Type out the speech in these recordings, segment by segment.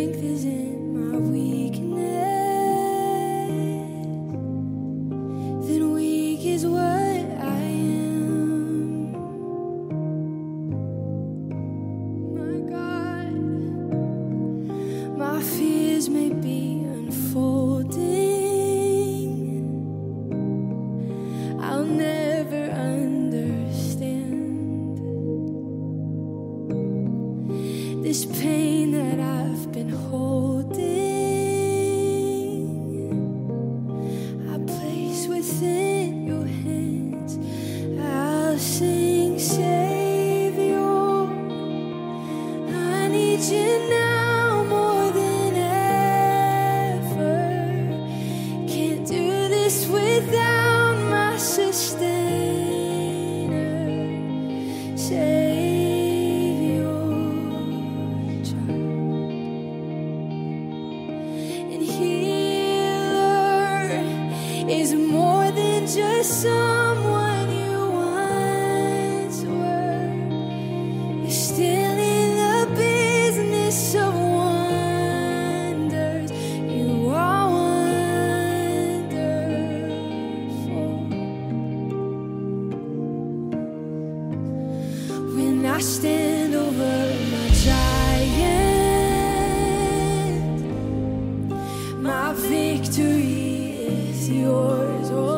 strength is in my weakness, then weak is what I am. My God, my fears may be unfolding. I'll never understand this pain that I've been holding. I place within your hands. I'll sing, Savior, I need you now more than ever. Can't do this without my sustainer, Savior, and healer is more than just someone you once were. You're still in the business of wonders. You are wonderful. When I stand over my giant, my victory is yours. Oh,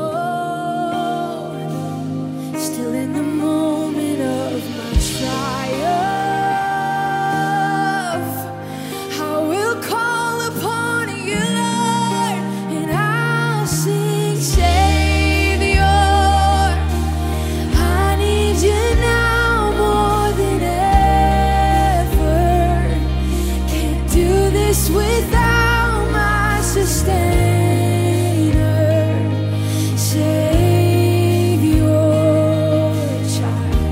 still in the moment of my triumph, I will call upon you, Lord, and I'll sing, Savior, I need you now more than ever. Can't do this without my sustainer, Savior, child,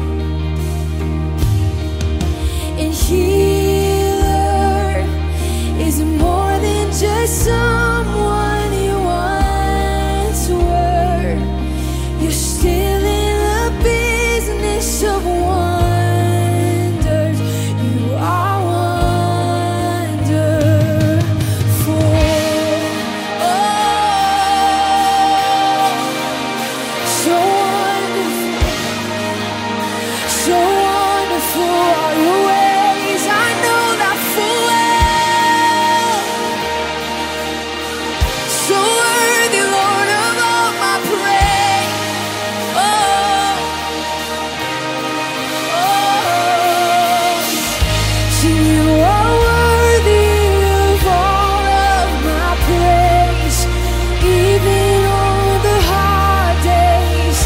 and healer is more than just someone you once were. You're still in the business of wonders. You are wonderful. Oh, so wonderful, so wonderful are your ways. I know that full well. So worthy, Lord, of all my praise. Oh, see, you are worthy of all of my praise, even on the hard days.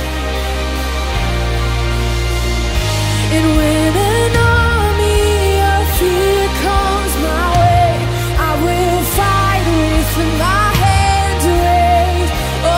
And when an army of fear comes my way, I will fight with my hands raised.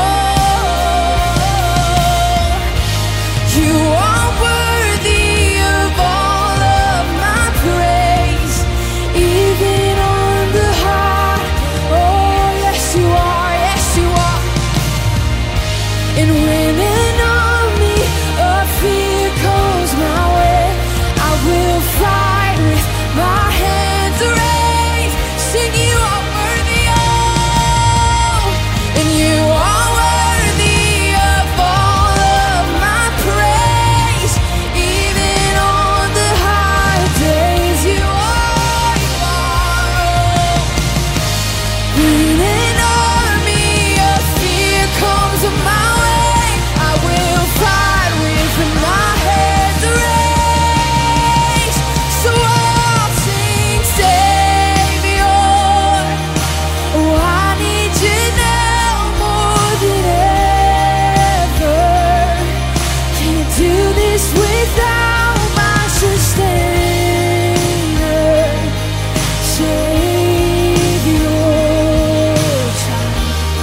Oh, you are worthy of all of my praise, even on the hard. Oh, yes you are, yes you are. And when an army of fear comes my way, I will fight with my hands raised. Sing, you are worthy, oh, and you are worthy of all of my praise, even on the hard days. You are, oh. When an army of fear comes my way, I will fight with my hands raised. So I'll sing, Savior, oh, I need you now more than ever. Can't do this without my sustainer, Savior, child.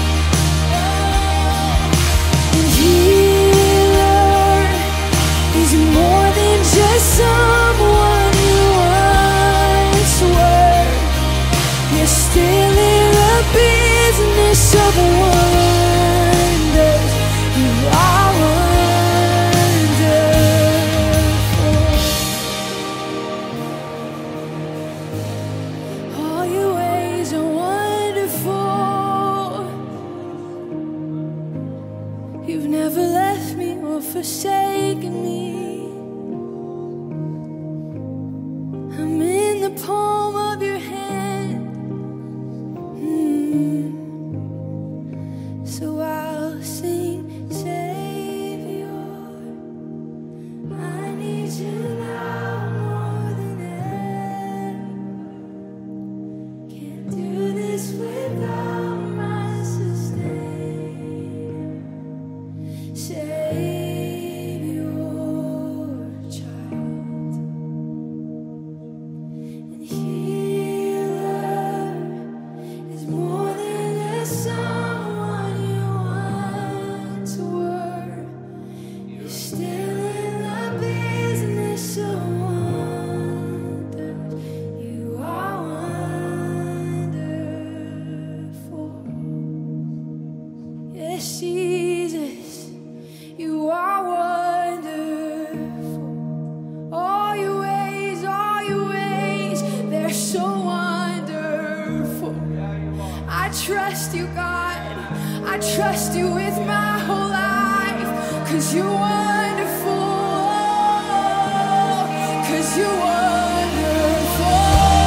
And healer is more than just someone you once were. You're still in the business of wonders. You are wonderful. Oh, trust you, God. I trust you with my whole life. 'Cause you're wonderful. 'Cause you're wonderful.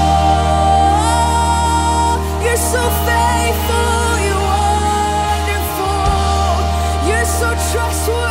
You're so faithful. You're wonderful. You're so trustworthy.